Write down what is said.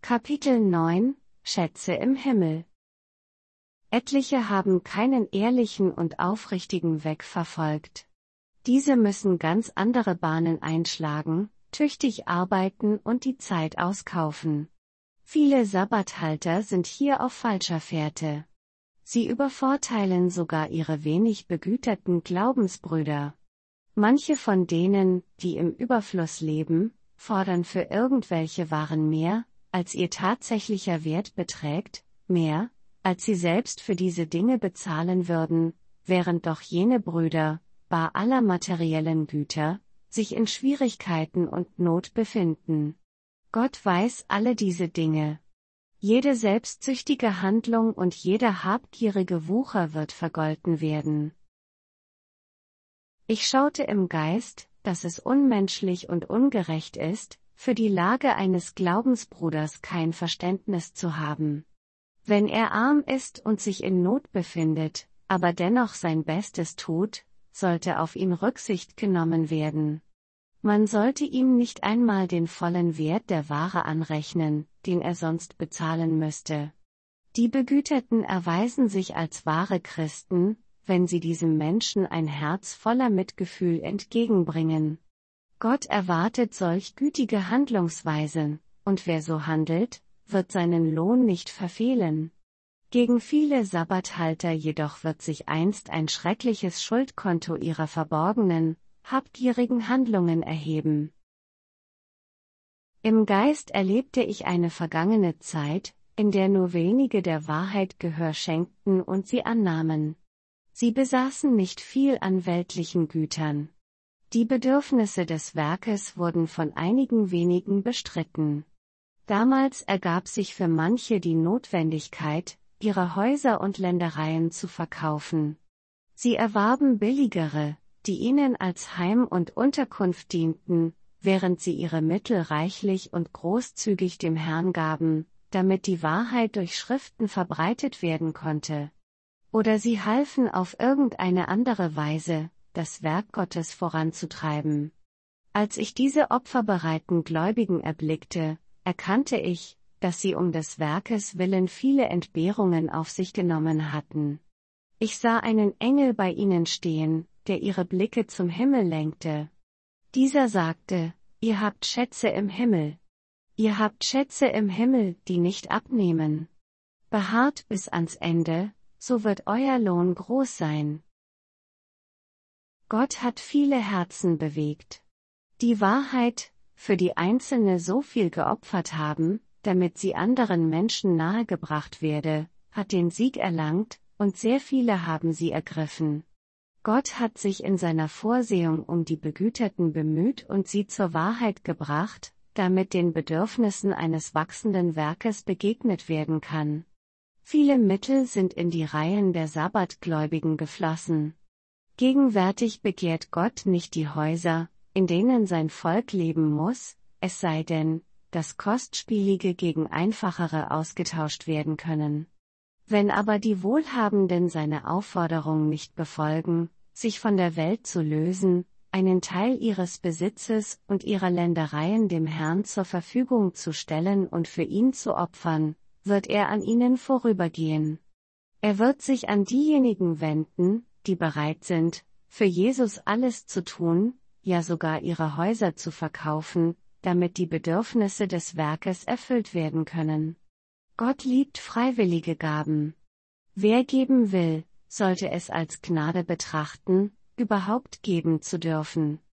Kapitel 9 – Schätze im Himmel. Etliche haben keinen ehrlichen und aufrichtigen Weg verfolgt. Diese müssen ganz andere Bahnen einschlagen, tüchtig arbeiten und die Zeit auskaufen. Viele Sabbathalter sind hier auf falscher Fährte. Sie übervorteilen sogar ihre wenig begüterten Glaubensbrüder. Manche von denen, die im Überfluss leben, fordern für irgendwelche Waren mehr, als ihr tatsächlicher Wert beträgt, mehr, als sie selbst für diese Dinge bezahlen würden, während doch jene Brüder, bar aller materiellen Güter, sich in Schwierigkeiten und Not befinden. Gott weiß alle diese Dinge. Jede selbstsüchtige Handlung und jeder habgierige Wucher wird vergolten werden. Ich schaute im Geist, dass es unmenschlich und ungerecht ist, für die Lage eines Glaubensbruders kein Verständnis zu haben. Wenn er arm ist und sich in Not befindet, aber dennoch sein Bestes tut, sollte auf ihn Rücksicht genommen werden. Man sollte ihm nicht einmal den vollen Wert der Ware anrechnen, den er sonst bezahlen müsste. Die Begüterten erweisen sich als wahre Christen, wenn sie diesem Menschen ein Herz voller Mitgefühl entgegenbringen. Gott erwartet solch gütige Handlungsweisen, und wer so handelt, wird seinen Lohn nicht verfehlen. Gegen viele Sabbathalter jedoch wird sich einst ein schreckliches Schuldkonto ihrer verborgenen, habgierigen Handlungen erheben. Im Geist erlebte ich eine vergangene Zeit, in der nur wenige der Wahrheit Gehör schenkten und sie annahmen. Sie besaßen nicht viel an weltlichen Gütern. Die Bedürfnisse des Werkes wurden von einigen wenigen bestritten. Damals ergab sich für manche die Notwendigkeit, ihre Häuser und Ländereien zu verkaufen. Sie erwarben billigere, die ihnen als Heim und Unterkunft dienten, während sie ihre Mittel reichlich und großzügig dem Herrn gaben, damit die Wahrheit durch Schriften verbreitet werden konnte. Oder sie halfen auf irgendeine andere Weise, das Werk Gottes voranzutreiben. Als ich diese opferbereiten Gläubigen erblickte, erkannte ich, dass sie um des Werkes willen viele Entbehrungen auf sich genommen hatten. Ich sah einen Engel bei ihnen stehen, der ihre Blicke zum Himmel lenkte. Dieser sagte: Ihr habt Schätze im Himmel. Ihr habt Schätze im Himmel, die nicht abnehmen. Beharrt bis ans Ende, so wird euer Lohn groß sein. Gott hat viele Herzen bewegt. Die Wahrheit, für die Einzelne so viel geopfert haben, damit sie anderen Menschen nahegebracht werde, hat den Sieg erlangt, und sehr viele haben sie ergriffen. Gott hat sich in seiner Vorsehung um die Begüterten bemüht und sie zur Wahrheit gebracht, damit den Bedürfnissen eines wachsenden Werkes begegnet werden kann. Viele Mittel sind in die Reihen der Sabbatgläubigen geflossen. Gegenwärtig begehrt Gott nicht die Häuser, in denen sein Volk leben muss, es sei denn, dass Kostspielige gegen einfachere ausgetauscht werden können. Wenn aber die Wohlhabenden seine Aufforderung nicht befolgen, sich von der Welt zu lösen, einen Teil ihres Besitzes und ihrer Ländereien dem Herrn zur Verfügung zu stellen und für ihn zu opfern, wird er an ihnen vorübergehen. Er wird sich an diejenigen wenden, die bereit sind, für Jesus alles zu tun, ja sogar ihre Häuser zu verkaufen, damit die Bedürfnisse des Werkes erfüllt werden können. Gott liebt freiwillige Gaben. Wer geben will, sollte es als Gnade betrachten, überhaupt geben zu dürfen.